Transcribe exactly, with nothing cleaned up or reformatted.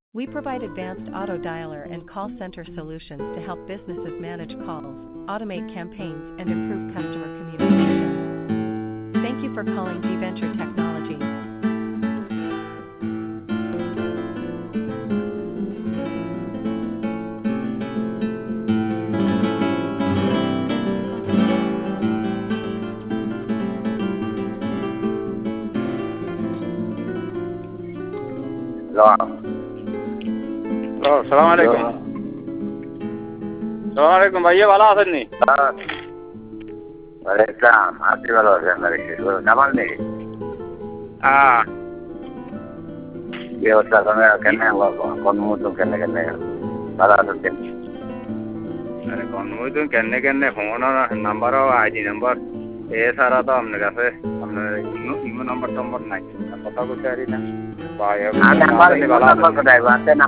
We provide advanced auto dialer and call center solutions to help businesses manage calls, automate campaigns, and improve customer communication. Thank you for calling G-Venture Technologies. Hello, সালাম আলাইকুম। সালাম আলাইকুম ভাইয়া, ভালো আছেন নি? ওয়ালাইকুম, আপনি ভালো আছেন? কামাল নেই? হ্যাঁ। কি অবস্থা? কেন কর্মমতন কেন কেন ভালো আছেন কেন? আরে কর্মমতন কেন কেন ফোন নাম্বারও আইডি নাম্বার এছাড়া তো আপনার কাছে আপনার ইমো নাম্বার টম্বর নাই, কথা বলতে পারি না। ভালো আছেন?